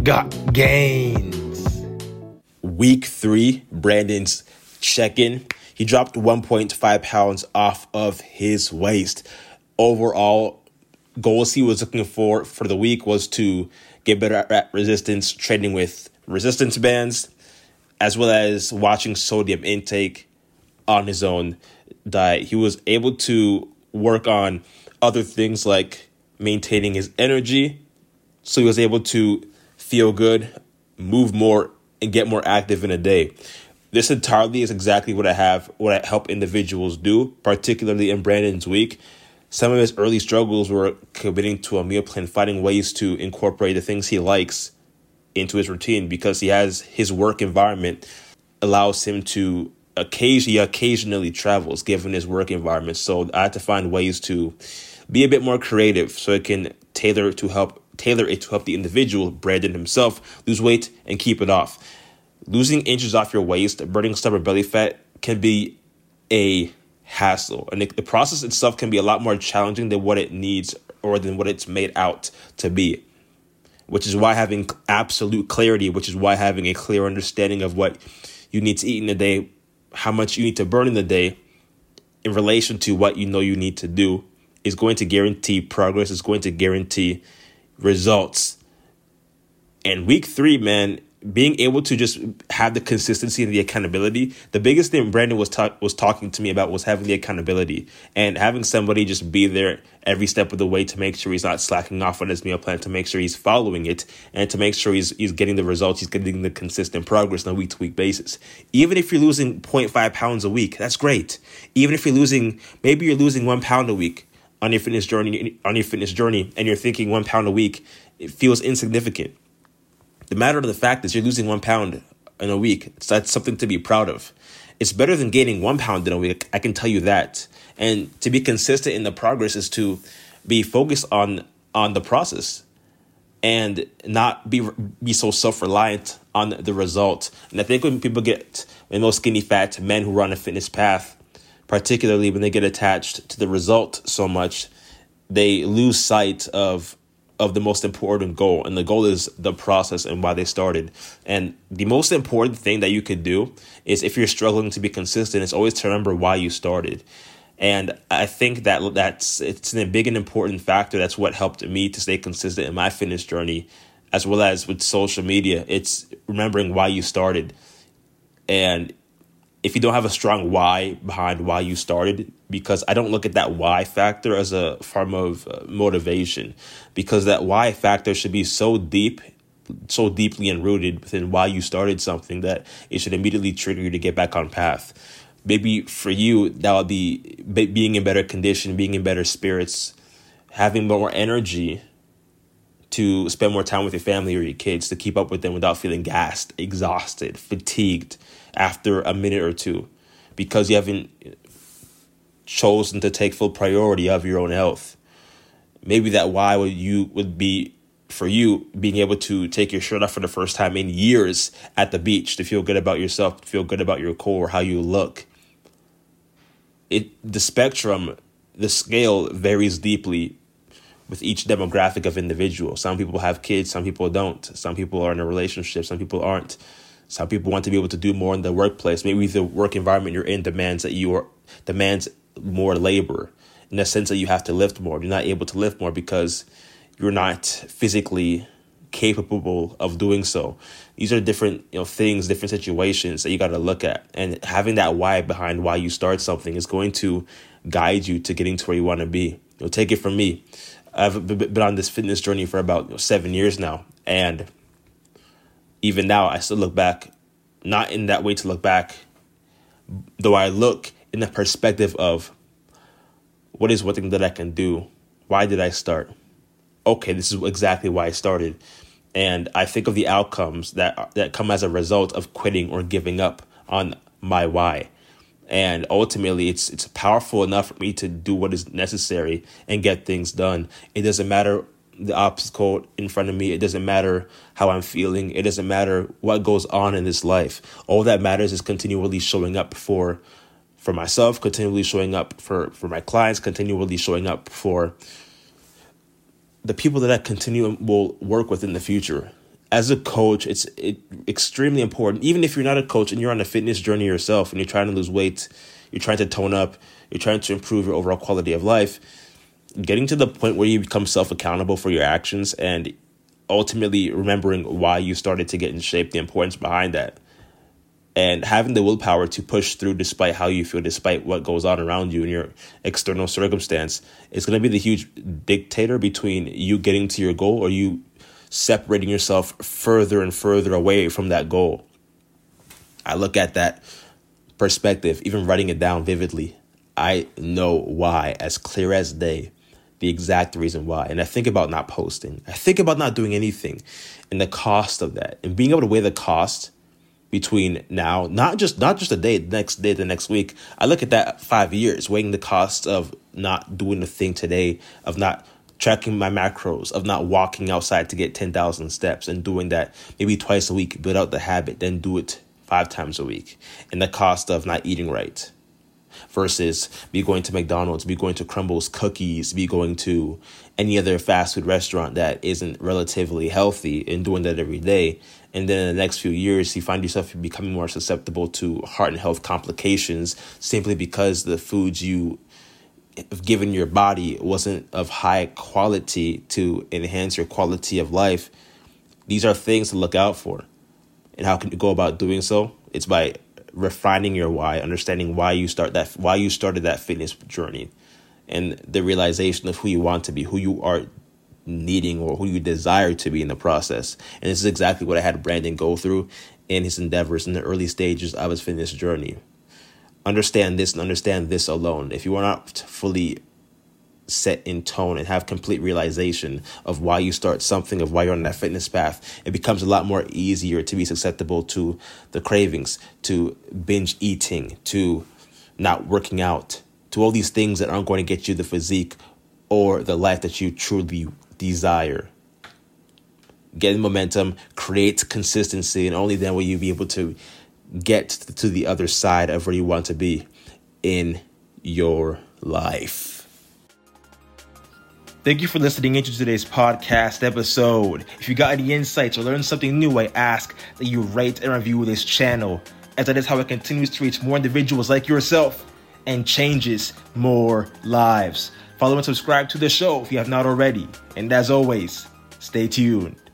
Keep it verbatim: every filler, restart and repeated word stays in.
got gains. Week three, Brandon's check-in. He dropped one point five pounds off of his waist. Overall, goals he was looking for for the week was to get better at resistance, training with resistance bands, as well as watching sodium intake on his own diet. He was able to work on other things like maintaining his energy, so he was able to feel good, move more, and get more active in a day. This entirely is exactly what I have, what I help individuals do, particularly in Brandon's week. Some of his early struggles were committing to a meal plan, finding ways to incorporate the things he likes into his routine, because he has his work environment allows him to occasionally, occasionally travels given his work environment. So I had to find ways to be a bit more creative so it can tailor to help tailor it to help the individual, Brandon himself, lose weight and keep it off. Losing inches off your waist, burning stubborn belly fat can be a hassle. And the process itself can be a lot more challenging than what it needs or than what it's made out to be. Which is why having absolute clarity, which is why having a clear understanding of what you need to eat in a day, how much you need to burn in the day in relation to what you know you need to do is going to guarantee progress, is going to guarantee results. And week three, man, being able to just have the consistency and the accountability. The biggest thing Brandon was ta- was talking to me about was having the accountability and having somebody just be there every step of the way to make sure he's not slacking off on his meal plan, to make sure he's following it, and to make sure he's he's getting the results, he's getting the consistent progress on a week-to-week basis. Even if you're losing zero point five pounds a week, that's great. Even if you're losing, maybe you're losing one pound a week on your fitness journey, on your fitness journey, and you're thinking one pound a week, it feels insignificant. The matter of the fact is you're losing one pound in a week. So that's something to be proud of. It's better than gaining one pound in a week. I can tell you that. And to be consistent in the progress is to be focused on on the process and not be be so self-reliant on the result. And I think when people get, when most skinny fat men who are on a fitness path, particularly when they get attached to the result so much, they lose sight of of the most important goal. And the goal is the process and why they started. And the most important thing that you could do is, if you're struggling to be consistent, is always to remember why you started. And I think that that's it's a big and important factor. That's what helped me to stay consistent in my fitness journey, as well as with social media. It's remembering why you started. And if you don't have a strong why behind why you started, because I don't look at that why factor as a form of uh, motivation, because that why factor should be so deep, so deeply enrooted within why you started something that it should immediately trigger you to get back on path. Maybe for you, that would be being in better condition, being in better spirits, having more energy to spend more time with your family or your kids, to keep up with them without feeling gassed, exhausted, fatigued after a minute or two, because you haven't chosen to take full priority of your own health. Maybe that why would you would be for you being able to take your shirt off for the first time in years at the beach, to feel good about yourself, to feel good about your core, how you look. It the spectrum, the scale varies deeply with each demographic of individual. Some people have kids, some people don't. Some people are in a relationship, some people aren't. Some people want to be able to do more in the workplace. Maybe the work environment you're in demands that you are demands more labor, in the sense that you have to lift more. You're not able to lift more because you're not physically capable of doing so. These are different, you know, things, different situations that you got to look at. And having that why behind why you start something is going to guide you to getting to where you want to be. You know, take it from me. I've been on this fitness journey for about you know, seven years now. And even now, I still look back, not in that way to look back, though I look in the perspective of, what is one thing that I can do? Why did I start? Okay, this is exactly why I started. And I think of the outcomes that that come as a result of quitting or giving up on my why. And ultimately, it's it's powerful enough for me to do what is necessary and get things done. It doesn't matter the obstacle in front of me. It doesn't matter how I'm feeling. It doesn't matter what goes on in this life. All that matters is continually showing up for for myself, continually showing up for, for my clients, continually showing up for the people that I continue will work with in the future. as a coach, it's it, extremely important. Even if you're not a coach and you're on a fitness journey yourself and you're trying to lose weight, you're trying to tone up, you're trying to improve your overall quality of life, getting to the point where you become self-accountable for your actions and ultimately remembering why you started to get in shape, the importance behind that, and having the willpower to push through despite how you feel, despite what goes on around you in your external circumstance, is going to be the huge dictator between you getting to your goal or you separating yourself further and further away from that goal. I look at that perspective, even writing it down vividly. I know why, as clear as day, the exact reason why. And I think about not posting. I think about not doing anything and the cost of that, and being able to weigh the cost between now, not just not just a day, the next day, the next week. I look at that five years, weighing the cost of not doing the thing today, of not tracking my macros, of not walking outside to get ten thousand steps and doing that maybe twice a week, build out the habit, then do it five times a week. And the cost of not eating right versus me going to McDonald's, me going to Crumbles Cookies, me going to any other fast food restaurant that isn't relatively healthy and doing that every day. And then in the next few years, you find yourself becoming more susceptible to heart and health complications simply because the foods you given your body wasn't of high quality to enhance your quality of life. These are things to look out for. And how can you go about doing so? It's by refining your why, understanding why you start that, why you started that fitness journey, and the realization of who you want to be, who you are needing, or who you desire to be in the process. And this is exactly what I had Brandon go through in his endeavors in the early stages of his fitness journey. Understand this and understand this alone. If you are not fully set in tone and have complete realization of why you start something, of why you're on that fitness path, it becomes a lot more easier to be susceptible to the cravings, to binge eating, to not working out, to all these things that aren't going to get you the physique or the life that you truly desire. Get momentum, create consistency, and only then will you be able to get to the other side of where you want to be in your life. Thank you for listening into today's podcast episode. If you got any insights or learned something new, I ask that you rate and review this channel, as that is how it continues to reach more individuals like yourself and changes more lives. Follow and subscribe to the show if you have not already. And as always, stay tuned.